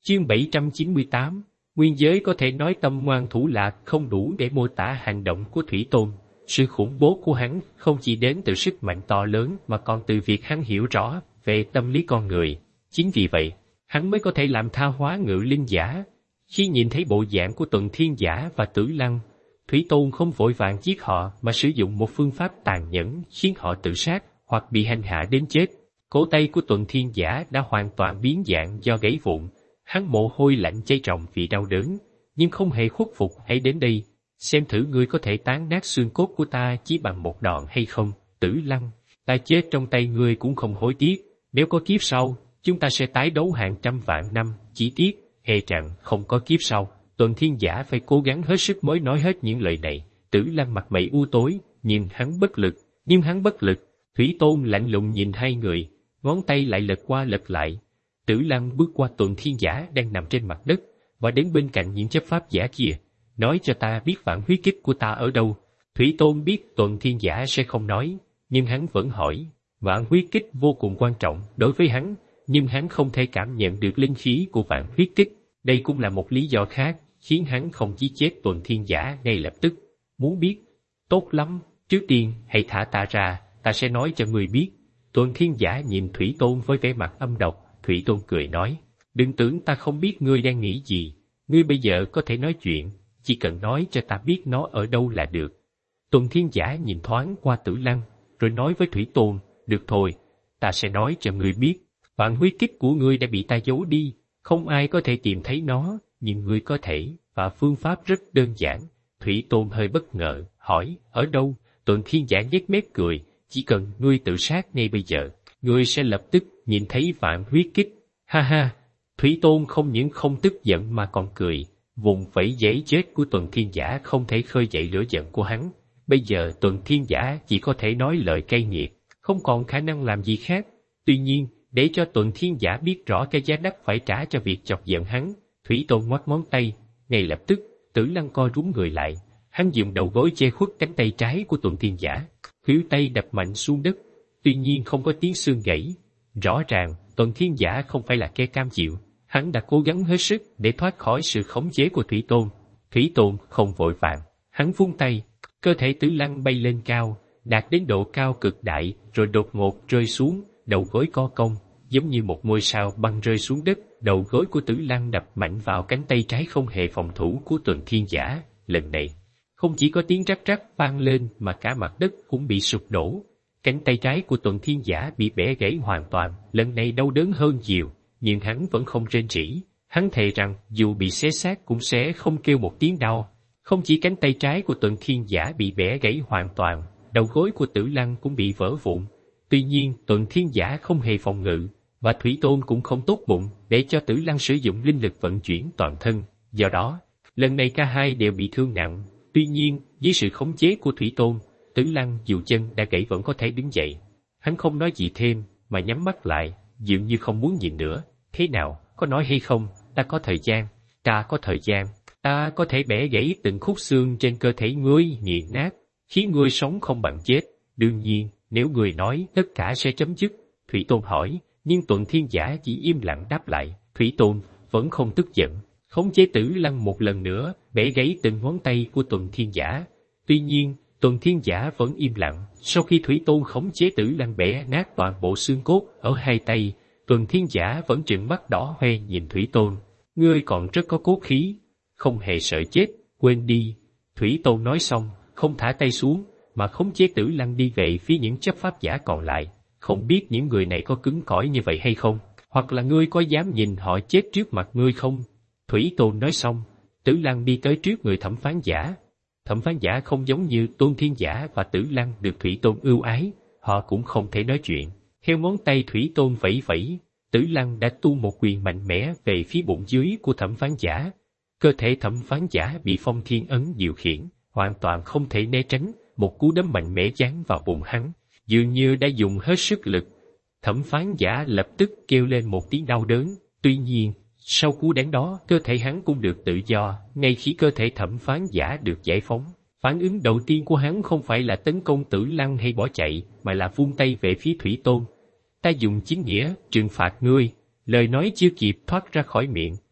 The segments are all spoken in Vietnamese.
Chương 798, nguyên giới có thể nói tâm ngoan thủ lạc không đủ để mô tả hành động của Thủy Tôn. Sự khủng bố của hắn không chỉ đến từ sức mạnh to lớn mà còn từ việc hắn hiểu rõ về tâm lý con người. Chính vì vậy, hắn mới có thể làm tha hóa Ngự Linh Giả. Khi nhìn thấy bộ dạng của Tuần Thiên Giả và Tử Lăng, Thủy Tôn không vội vàng giết họ mà sử dụng một phương pháp tàn nhẫn khiến họ tự sát hoặc bị hành hạ đến chết. Cổ tay của Tuần Thiên Giả đã hoàn toàn biến dạng do gãy vụn. Hắn mồ hôi lạnh chảy ròng vì đau đớn, nhưng không hề khuất phục. Hãy đến đây, xem thử ngươi có thể tán nát xương cốt của ta chỉ bằng một đòn hay không, Tử Lăng. Ta chết trong tay ngươi cũng không hối tiếc. Nếu có kiếp sau, chúng ta sẽ tái đấu hàng trăm vạn năm, chỉ tiếc, hề rằng không có kiếp sau. Tuần Thiên Giả phải cố gắng hết sức mới nói hết những lời này. Tử Lăng mặt mày u tối, nhìn hắn bất lực, nhưng hắn bất lực. Thủy Tôn lạnh lùng nhìn hai người, ngón tay lại lật qua lật lại. Tử Lăng bước qua Tuần Thiên Giả đang nằm trên mặt đất, và đến bên cạnh những chấp pháp giả kia. Nói cho ta biết vạn huyết kích của ta ở đâu. Thủy Tôn biết Tuần Thiên Giả sẽ không nói, nhưng hắn vẫn hỏi. Vạn huyết kích vô cùng quan trọng đối với hắn, nhưng hắn không thể cảm nhận được linh khí của vạn huyết kích. Đây cũng là một lý do khác, khiến hắn không giết chết Tuần Thiên Giả ngay lập tức. Muốn biết? Tốt lắm, trước tiên hãy thả ta ra, ta sẽ nói cho người biết. Tuần Thiên Giả nhìn Thủy Tôn với vẻ mặt âm độc. Thủy Tôn cười nói, đừng tưởng ta không biết ngươi đang nghĩ gì. Ngươi bây giờ có thể nói chuyện, chỉ cần nói cho ta biết nó ở đâu là được. Tuần Thiên Giả nhìn thoáng qua Tử Lăng, rồi nói với Thủy Tôn, được thôi, ta sẽ nói cho ngươi biết. Vạn huyết kích của ngươi đã bị ta giấu đi, không ai có thể tìm thấy nó, nhưng ngươi có thể, và phương pháp rất đơn giản. Thủy Tôn hơi bất ngờ, hỏi, ở đâu? Tuần Thiên Giả nhếch mép cười, chỉ cần ngươi tự sát ngay bây giờ, ngươi sẽ lập tức nhìn thấy vạn huyết kích. Ha ha, Thủy Tôn không những không tức giận mà còn cười. Vùng vẫy giấy chết của Tuần Thiên Giả không thể khơi dậy lửa giận của hắn. Bây giờ Tuần Thiên Giả chỉ có thể nói lời cay nghiệt, không còn khả năng làm gì khác. Tuy nhiên, để cho Tuần Thiên Giả biết rõ cái giá đắt phải trả cho việc chọc giận hắn, Thủy Tôn ngoắc ngón tay. Ngay lập tức, Tử Lăng co rúm người lại. Hắn dùng đầu gối che khuất cánh tay trái của Tuần Thiên Giả. Khuỷu tay đập mạnh xuống đất, tuy nhiên không có tiếng xương gãy. Rõ ràng, Tuần Thiên Giả không phải là kẻ cam chịu. Hắn đã cố gắng hết sức để thoát khỏi sự khống chế của Thủy Tôn. Thủy Tôn không vội vàng, hắn vung tay, cơ thể Tử Lăng bay lên cao, đạt đến độ cao cực đại, rồi đột ngột rơi xuống, đầu gối co cong, giống như một ngôi sao băng rơi xuống đất. Đầu gối của Tử Lăng đập mạnh vào cánh tay trái không hề phòng thủ của Tuần Thiên Giả. Lần này, không chỉ có tiếng rắc rắc vang lên mà cả mặt đất cũng bị sụp đổ. Cánh tay trái của Tuần Thiên Giả bị bẻ gãy hoàn toàn, lần này đau đớn hơn nhiều, nhưng hắn vẫn không rên rỉ. Hắn thề rằng dù bị xé xác cũng sẽ không kêu một tiếng đau. Không chỉ cánh tay trái của Tuần Thiên Giả bị bẻ gãy hoàn toàn, đầu gối của Tử Lăng cũng bị vỡ vụn. Tuy nhiên, Tuần Thiên Giả không hề phòng ngự, và Thủy Tôn cũng không tốt bụng để cho Tử Lăng sử dụng linh lực vận chuyển toàn thân. Do đó, lần này cả hai đều bị thương nặng. Tuy nhiên, dưới sự khống chế của Thủy Tôn, Tử Lăng dù chân đã gãy vẫn có thể đứng dậy. Hắn không nói gì thêm, mà nhắm mắt lại, dường như không muốn nhìn nữa. Thế nào, có nói hay không? Ta có thời gian. Ta có thời gian. Ta có thể bẻ gãy từng khúc xương trên cơ thể ngươi nghiền nát, khiến ngươi sống không bằng chết. Đương nhiên, nếu ngươi nói, tất cả sẽ chấm dứt. Thủy Tôn hỏi, nhưng Tuần Thiên Giả chỉ im lặng đáp lại. Thủy Tôn vẫn không tức giận, khống chế Tử Lăng một lần nữa, bẻ gãy từng ngón tay của Tuần Thiên Giả. Tuy nhiên, Tuần Thiên Giả vẫn im lặng. Sau khi Thủy Tôn khống chế Tử Lăng bẻ nát toàn bộ xương cốt ở hai tay, Tuần Thiên Giả vẫn trừng mắt đỏ hoe nhìn Thủy Tôn. Ngươi còn rất có cốt khí, không hề sợ chết, quên đi. Thủy Tôn nói xong, không thả tay xuống, mà khống chế Tử Lăng đi về phía những chấp pháp giả còn lại. Không biết những người này có cứng cỏi như vậy hay không, hoặc là ngươi có dám nhìn họ chết trước mặt ngươi không? Thủy Tôn nói xong, Tử Lăng đi tới trước người thẩm phán giả. Thẩm phán giả không giống như Tuần Thiên Giả và Tử Lăng được Thủy Tôn ưu ái, họ cũng không thể nói chuyện. Theo ngón tay Thủy Tôn vẫy vẫy, Tử Lăng đã tu một quyền mạnh mẽ về phía bụng dưới của thẩm phán giả. Cơ thể thẩm phán giả bị Phong Thiên Ấn điều khiển, hoàn toàn không thể né tránh. Một cú đấm mạnh mẽ giáng vào bụng hắn, dường như đã dùng hết sức lực. Thẩm phán giả lập tức kêu lên một tiếng đau đớn. Tuy nhiên, sau cú đánh đó, cơ thể hắn cũng được tự do. Ngay khi cơ thể thẩm phán giả được giải phóng, phản ứng đầu tiên của hắn không phải là tấn công Tử Lăng hay bỏ chạy, mà là vung tay về phía Thủy Tôn. Ta dùng chính nghĩa trừng phạt ngươi. Lời nói chưa kịp thoát ra khỏi miệng,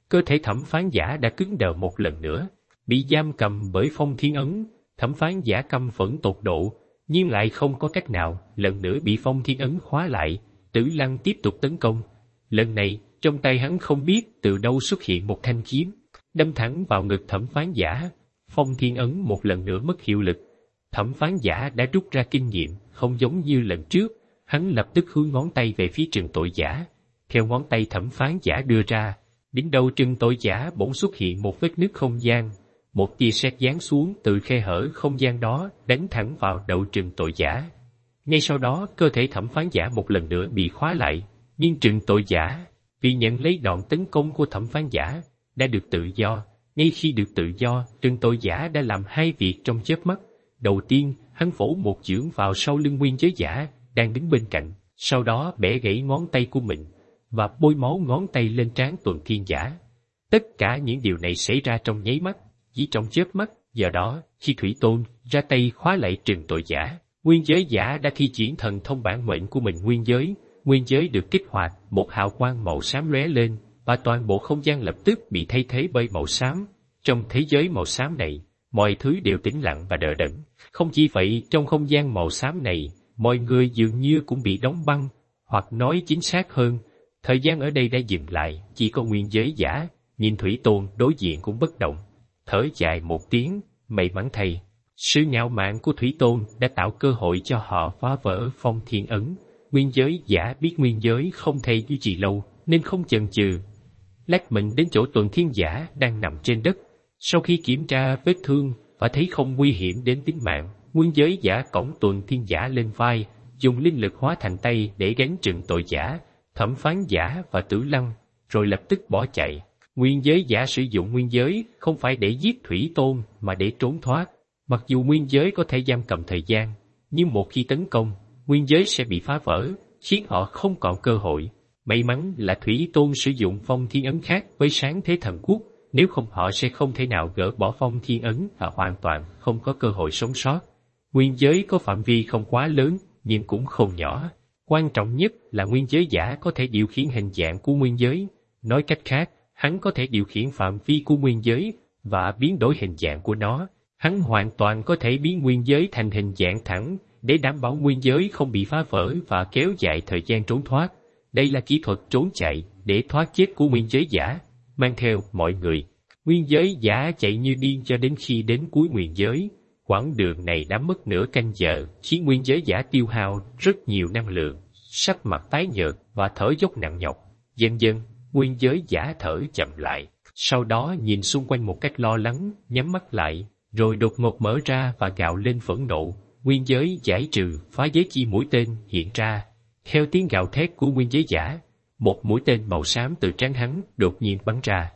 cơ thể thẩm phán giả đã cứng đờ một lần nữa. Bị giam cầm bởi phong thiên ấn, thẩm phán giả căm phẫn tột độ, nhưng lại không có cách nào, lần nữa bị phong thiên ấn khóa lại. Tử Lăng tiếp tục tấn công. Lần này, trong tay hắn không biết từ đâu xuất hiện một thanh kiếm, đâm thẳng vào ngực thẩm phán giả. Phong thiên ấn một lần nữa mất hiệu lực. Thẩm phán giả đã rút ra kinh nghiệm, không giống như lần trước, hắn lập tức hướng ngón tay về phía Trừng Tội Giả. Theo ngón tay thẩm phán giả đưa ra, đỉnh đầu Trừng Tội Giả bỗng xuất hiện một vết nứt không gian. Một tia sét giáng xuống từ khe hở không gian đó, đánh thẳng vào đầu Trừng Tội Giả. Ngay sau đó, cơ thể thẩm phán giả một lần nữa bị khóa lại, nhưng Trừng Tội Giả, vì nhận lấy đòn tấn công của thẩm phán giả, đã được tự do. Ngay khi được tự do, Trừng Tội Giả đã làm hai việc trong chớp mắt. Đầu tiên, hắn vỗ một chưởng vào sau lưng Nguyên Giới Giả đang đứng bên cạnh, sau đó bẻ gãy ngón tay của mình và bôi máu ngón tay lên trán Tuần Thiên Giả. Tất cả những điều này xảy ra trong nháy mắt, chỉ trong chớp mắt. Do đó, khi Thủy Tôn ra tay khóa lại Trừng Tội Giả, Nguyên Giới Giả đã thi triển thần thông bản mệnh của mình Nguyên giới được kích hoạt, một hào quang màu xám lóe lên, và toàn bộ không gian lập tức bị thay thế bởi màu xám. Trong thế giới màu xám này, mọi thứ đều tĩnh lặng và đờ đẫn. Không chỉ vậy, trong không gian màu xám này, mọi người dường như cũng bị đóng băng, hoặc nói chính xác hơn, thời gian ở đây đã dừng lại, chỉ có Nguyên Giới Giả, nhìn Thủy Tôn đối diện cũng bất động. Thở dài một tiếng, may mắn thay, sự ngạo mạn của Thủy Tôn đã tạo cơ hội cho họ phá vỡ phong thiên ấn. Nguyên Giới Giả biết nguyên giới không thể duy trì lâu, nên không chần chừ, lách mình đến chỗ Tuần Thiên Giả đang nằm trên đất. Sau khi kiểm tra vết thương và thấy không nguy hiểm đến tính mạng, Nguyên Giới Giả cõng Tuần Thiên Giả lên vai, dùng linh lực hóa thành tay để gánh Trừng Tội Giả, thẩm phán giả và Tử Lăng, rồi lập tức bỏ chạy. Nguyên Giới Giả sử dụng nguyên giới không phải để giết Thủy Tôn mà để trốn thoát. Mặc dù nguyên giới có thể giam cầm thời gian, nhưng một khi tấn công, nguyên giới sẽ bị phá vỡ, khiến họ không còn cơ hội. May mắn là Thủy Tôn sử dụng phong thiên ấn khác với Sáng Thế Thần Quốc, nếu không họ sẽ không thể nào gỡ bỏ phong thiên ấn và hoàn toàn không có cơ hội sống sót. Nguyên giới có phạm vi không quá lớn, nhưng cũng không nhỏ. Quan trọng nhất là Nguyên Giới Giả có thể điều khiển hình dạng của nguyên giới. Nói cách khác, hắn có thể điều khiển phạm vi của nguyên giới và biến đổi hình dạng của nó. Hắn hoàn toàn có thể biến nguyên giới thành hình dạng thẳng để đảm bảo nguyên giới không bị phá vỡ và kéo dài thời gian trốn thoát. Đây là kỹ thuật trốn chạy để thoát chết của Nguyên Giới Giả. Mang theo mọi người, Nguyên Giới Giả chạy như điên cho đến khi đến cuối nguyên giới. Quãng đường này đã mất nửa canh giờ, khiến Nguyên Giới Giả tiêu hao rất nhiều năng lượng, sắc mặt tái nhợt và thở dốc nặng nhọc. Dần dần, Nguyên Giới Giả thở chậm lại, sau đó nhìn xung quanh một cách lo lắng, nhắm mắt lại, rồi đột ngột mở ra và gào lên phẫn nộ. Nguyên giới giải trừ, phá giới chi mũi tên hiện ra. Theo tiếng gào thét của Nguyên Giới Giả, một mũi tên màu xám từ trán hắn đột nhiên bắn ra.